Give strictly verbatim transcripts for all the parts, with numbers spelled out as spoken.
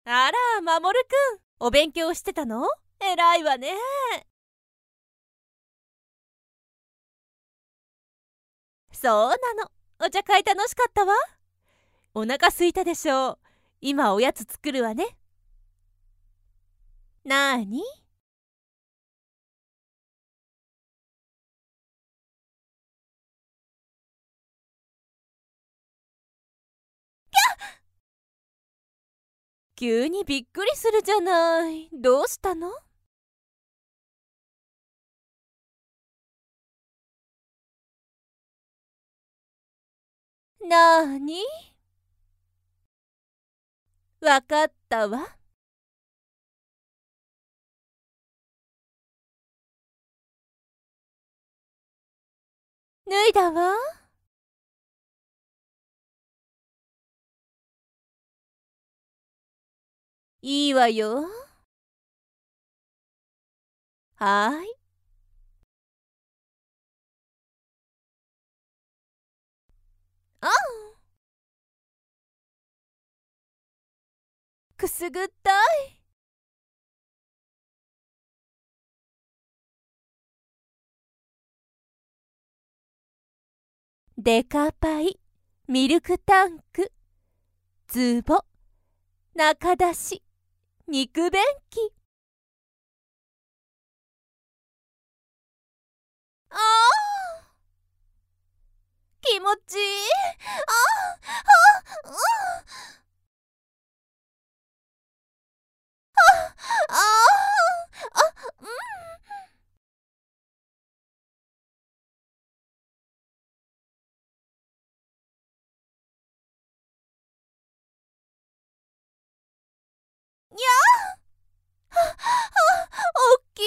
あら、まもるくん、お勉強してたの？えらいわね。そうなの。お茶会楽しかったわ。お腹すいたでしょう。今おやつ作るわね。なーに？急にびっくりするじゃない。どうしたの？なーに？わかったわ。脱いだわ。いいわよ。はーい。あくすぐったい。デカパイ、ミルクタンク、ズボ、中出し、肉便器。あー気持ちいい。あああああうん。にゃああおっきい。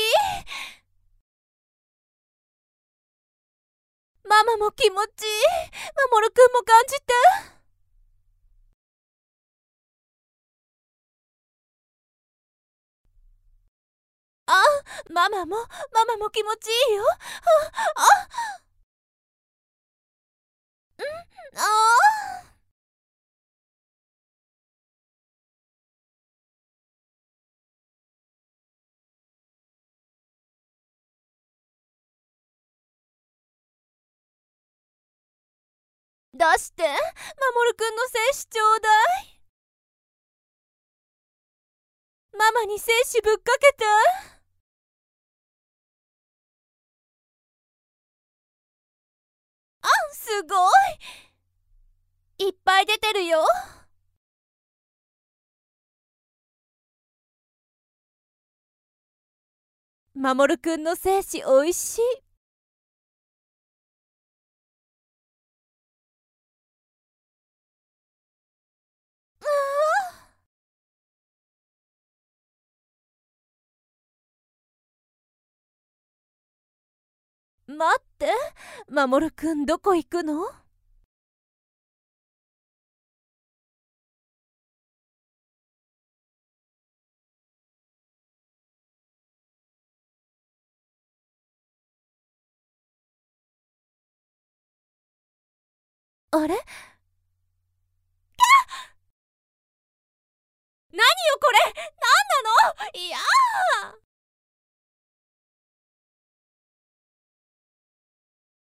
ママも気持ちいい。マモルくんも感じて。あ、ママも、ママも気持ちいいよ。あ、あ、ああ。出して、マモルくんの精子ちょうだい。ママに精子ぶっかけて。あ、すごい。いっぱい出てるよ。マモルくんの精子おいしい。待って、マモルくんどこ行くの？あれ？何よこれ？何なの？いやー